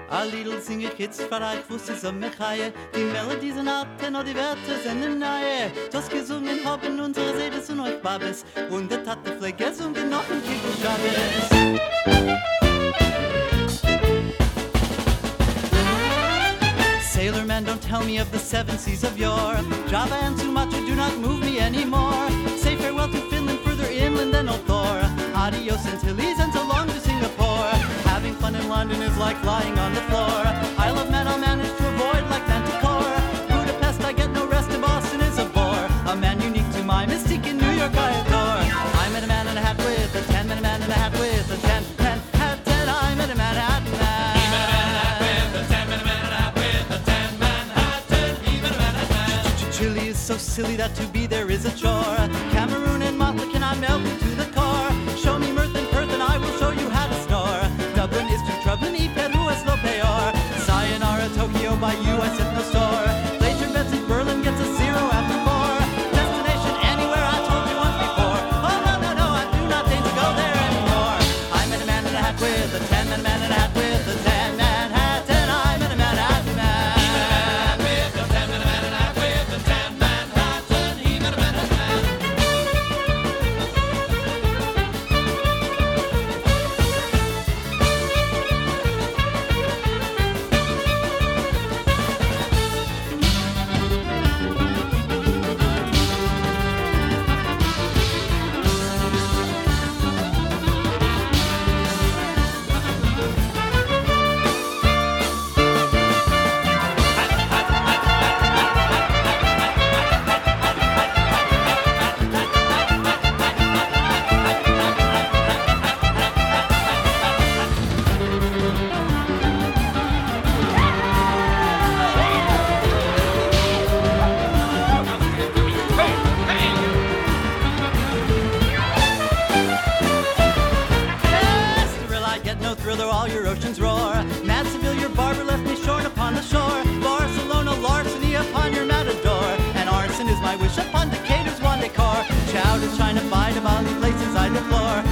A little sing ich jetzt für euch, wo sie so mich heie. Die Melodies sind alte, noch die Wörter sind neue. Das gesungen haben unsere Sedes und euch Babes. Und das hat der Fleck gesungen noch ein Kiko Schabes. Sailor man, don't tell me of the seven seas of yore. Java and Sumatra do not move me anymore. Say farewell to Finland, further inland than Old Thor. Adios Antilles and so long to Singapore. Having fun in London is like lying on the floor. I love man, I'll manage to avoid like Manticore. Budapest, I get no rest, and Boston is a bore. A man unique to my mystique in New York I adore. I met a man in a hat with a 10, met a man in a hat with a 10, 10 hat, 10. I met a Manhattan man. He met a man in a hat with a 10, met a man in a hat with a 10, Manhattan. He met a Manhattan. Chile is so silly that to be there is a chore. Cameroon and Motley can I melt me to the core. Show me mirth and Perth and I will show you how to snore. Dublin is too troubling, Peru is lo peor. Sayonara, Tokyo, by you I set no store. Later bets in Berlin gets a 0 after 4. Destination anywhere I told you once before. Oh no, no, no, I do not think to go there anymore. I met a man in a hat with a 10, met a man in a hat with a 10, Manhattan. I met a Manhattan man. He met a man with a 10, met a man in a hat with a 10, Manhattan. He met a Manhattan man. All your oceans roar. Mad Seville, your barber left me shorn upon the shore. Barcelona, larceny upon your matador. And arson is my wish upon Decatur's one decor. Chow to China, bye to Bali, places I deplore.